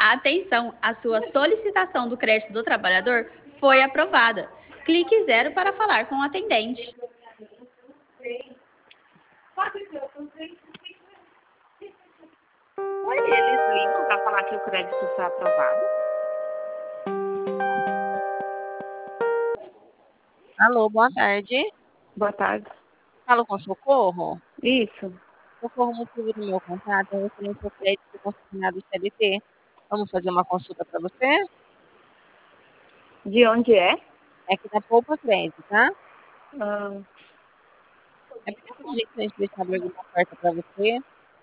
Atenção, a sua solicitação do crédito do trabalhador foi aprovada. Clique 0 para falar com o atendente. Oi, eles ligam para falar que o crédito foi aprovado. Alô, boa tarde. Boa tarde. Falo com Socorro. Isso. Socorro, motivo do meu contato é referente ao crédito consignado CLT. Vamos fazer uma consulta para você? De onde é? É aqui da Poupa Crédito, tá? Ah, É porque a gente deixar abrir alguma oferta para você.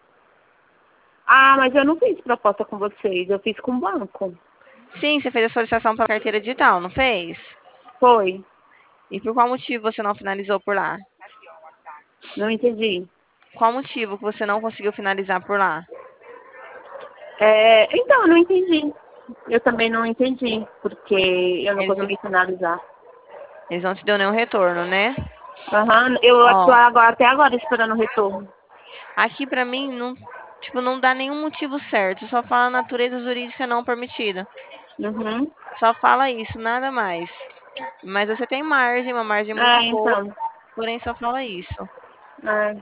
mas eu não fiz proposta com vocês, eu fiz com o banco. Sim, você fez a solicitação para carteira digital, não fez? Foi. E por qual motivo você não finalizou por lá? Não entendi. Qual motivo que você não conseguiu finalizar por lá? Então, eu não entendi. Eu também não entendi, porque eu não Eles não, consegui finalizar. eles não te deu nenhum retorno, né? Aham, eu estou Ó, até agora esperando o retorno. aqui pra mim não, tipo, não dá nenhum motivo certo, só fala natureza jurídica não permitida. Uhum. Só fala isso, nada mais. Mas você tem margem, uma margem muito boa, Então. porém só fala isso. É.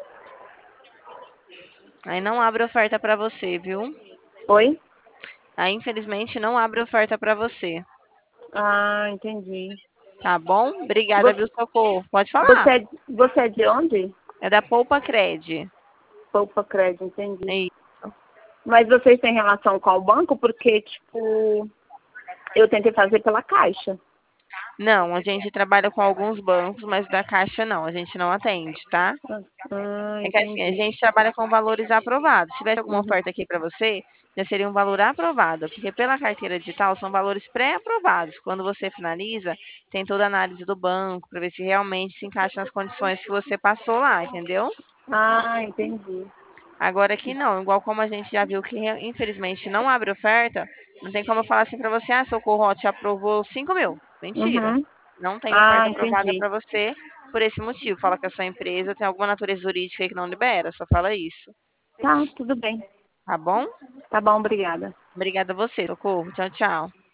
Aí não abre oferta pra você, viu? Oi? Aí infelizmente não abre oferta pra você. Entendi. Tá bom? Obrigada, Você, viu, Socorro? Pode você, falar. é, você é de onde? É da Poupa Cred. Poupa Crédito, entendi. É isso. Mas vocês têm relação com o banco? Porque, tipo, eu tentei fazer pela Caixa. Não, a gente trabalha com alguns bancos, mas da Caixa não, a gente não atende, tá? É que assim, a Entendi. gente trabalha com valores aprovados. Se tivesse alguma Uhum. oferta aqui para você, já seria um valor aprovado, porque pela carteira digital são valores pré-aprovados. Quando você finaliza, tem toda a análise do banco para ver se realmente se encaixa nas condições que você passou lá, entendeu? Entendi. Agora aqui não, igual como a gente já viu que infelizmente não abre oferta, não tem como eu falar assim para você, Socorro, ó, te aprovou 5 mil. Mentira. Uhum. Não tem oferta aprovada Entendi. para você por esse motivo. Fala que a sua empresa tem alguma natureza jurídica aí que não libera, só fala isso. Tá, tudo bem. Tá bom? Tá bom, obrigada. Obrigada a você, Socorro. Tchau, tchau.